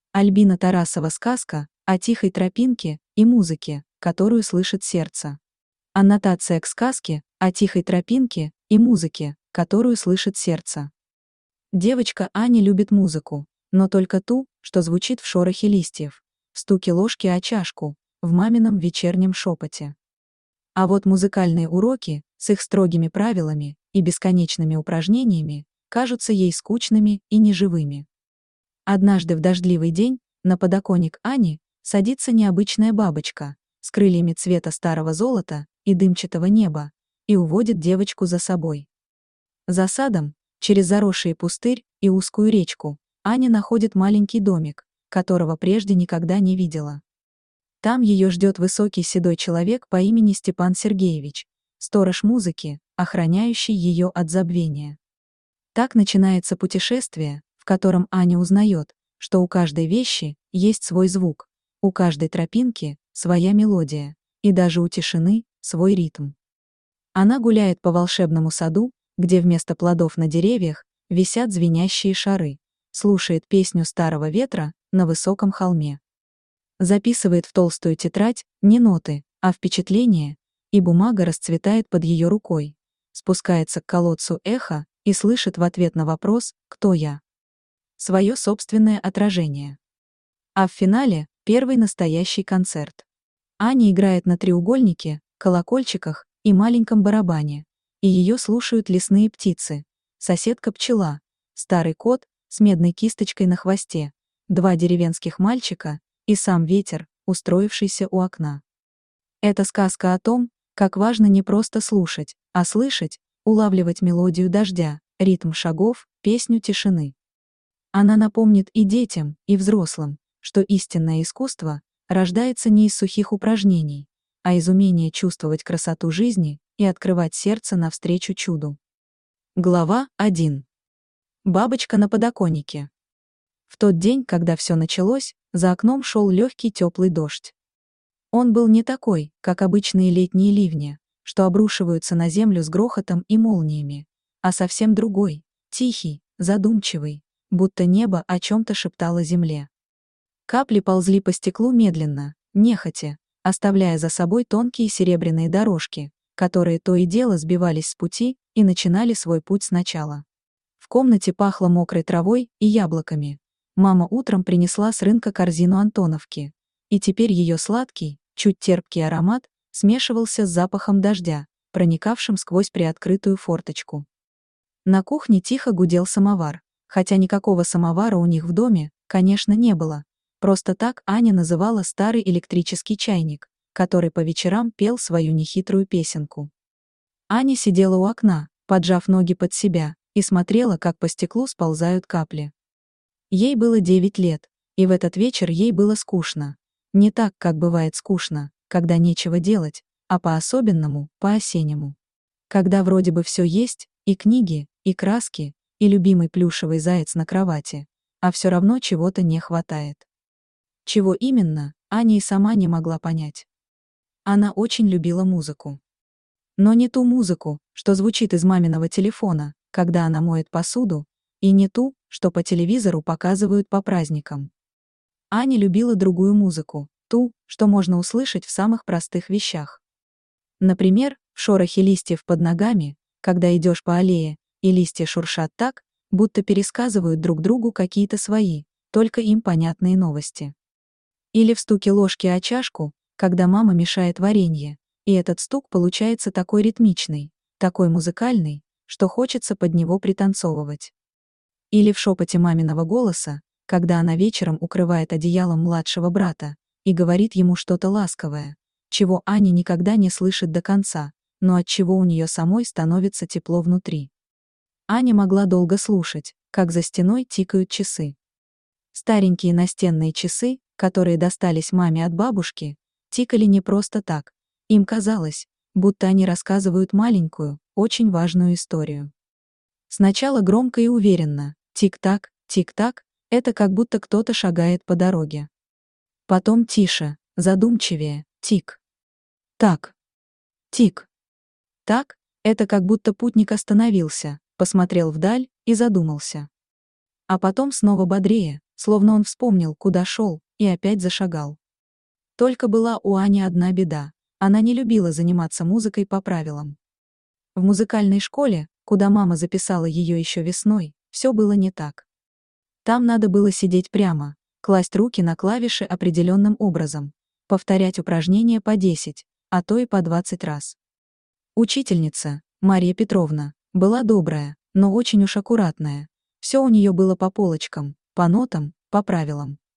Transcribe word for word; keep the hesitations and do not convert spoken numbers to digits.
Альбина Тарасова. Сказка о тихой тропинке и музыке, которую слышит сердце. Аннотация к сказке о тихой тропинке и музыке, которую слышит сердце. Девочка Аня любит музыку, но только ту, что звучит в шорохе листьев, в стуке ложки о чашку, в мамином вечернем шепоте. А вот музыкальные уроки, с их строгими правилами и бесконечными упражнениями, кажутся ей скучными и неживыми. Однажды в дождливый день на подоконник Ани садится необычная бабочка с крыльями цвета старого золота и дымчатого неба и уводит девочку за собой. За садом, через заросший пустырь и узкую речку, Аня находит маленький домик, которого прежде никогда не видела. Там ее ждет высокий седой человек по имени Степан Сергеевич, сторож музыки, охраняющий ее от забвения. Так начинается путешествие, в котором Аня узнает, что у каждой вещи есть свой звук, у каждой тропинки своя мелодия, и даже у тишины свой ритм. Она гуляет по волшебному саду, где вместо плодов на деревьях висят звенящие шары, слушает песню старого ветра на высоком холме. Записывает в толстую тетрадь не ноты, а впечатления, и бумага расцветает под ее рукой. Спускается к колодцу эха и слышит в ответ на вопрос «Кто я?» свое собственное отражение. А в финале — первый настоящий концерт. Аня играет на треугольнике, колокольчиках и маленьком барабане, и ее слушают лесные птицы, соседка-пчела, старый кот с медной кисточкой на хвосте, два деревенских мальчика и сам ветер, устроившийся у окна. Это сказка о том, как важно не просто слушать, а слышать, улавливать мелодию дождя, ритм шагов, песню тишины. Она напомнит и детям, и взрослым, что истинное искусство рождается не из сухих упражнений, а из умения чувствовать красоту жизни и открывать сердце навстречу чуду. Глава один. Бабочка на подоконнике. В тот день, когда все началось, за окном шел легкий теплый дождь. Он был не такой, как обычные летние ливни, что обрушиваются на землю с грохотом и молниями, а совсем другой, тихий, задумчивый, будто небо о чем-то шептало земле. Капли ползли по стеклу медленно, нехотя, оставляя за собой тонкие серебряные дорожки, которые то и дело сбивались с пути и начинали свой путь сначала. В комнате пахло мокрой травой и яблоками. Мама утром принесла с рынка корзину антоновки, и теперь ее сладкий, чуть терпкий аромат смешивался с запахом дождя, проникавшим сквозь приоткрытую форточку. На кухне тихо гудел самовар, хотя никакого самовара у них в доме, конечно, не было. Просто так Аня называла старый электрический чайник, который по вечерам пел свою нехитрую песенку. Аня сидела у окна, поджав ноги под себя, и смотрела, как по стеклу сползают капли. Ей было девять лет, и в этот вечер ей было скучно. Не так, как бывает скучно, когда нечего делать, а по-особенному, по-осеннему. Когда вроде бы все есть, и книги, и краски, и любимый плюшевый заяц на кровати, а все равно чего-то не хватает. Чего именно, Аня и сама не могла понять. Она очень любила музыку. Но не ту музыку, что звучит из маминого телефона, когда она моет посуду, и не ту, что по телевизору показывают по праздникам. Аня любила другую музыку, ту, что можно услышать в самых простых вещах. Например, в шорохе листьев под ногами, когда идешь по аллее, и листья шуршат так, будто пересказывают друг другу какие-то свои, только им понятные новости. Или в стуке ложки о чашку, когда мама мешает варенье, и этот стук получается такой ритмичный, такой музыкальный, что хочется под него пританцовывать. Или в шепоте маминого голоса, когда она вечером укрывает одеялом младшего брата и говорит ему что-то ласковое, чего Аня никогда не слышит до конца, но от чего у нее самой становится тепло внутри. Аня могла долго слушать, как за стеной тикают часы. Старенькие настенные часы, которые достались маме от бабушки, тикали не просто так. Им казалось, будто они рассказывают маленькую, очень важную историю. Сначала громко и уверенно, тик-так, тик-так, это как будто кто-то шагает по дороге. Потом тише, задумчивее, тик. Так. Тик. Так, это как будто путник остановился, посмотрел вдаль и задумался. А потом снова бодрее, словно он вспомнил, куда шел, и опять зашагал. Только была у Ани одна беда. Она не любила заниматься музыкой по правилам. В музыкальной школе, куда мама записала ее еще весной, все было не так. Там надо было сидеть прямо, класть руки на клавиши определенным образом, повторять упражнения по десять, а то и по двадцать раз. Учительница, Мария Петровна, была добрая, но очень уж аккуратная. Все у нее было по полочкам, по нотам, по правилам.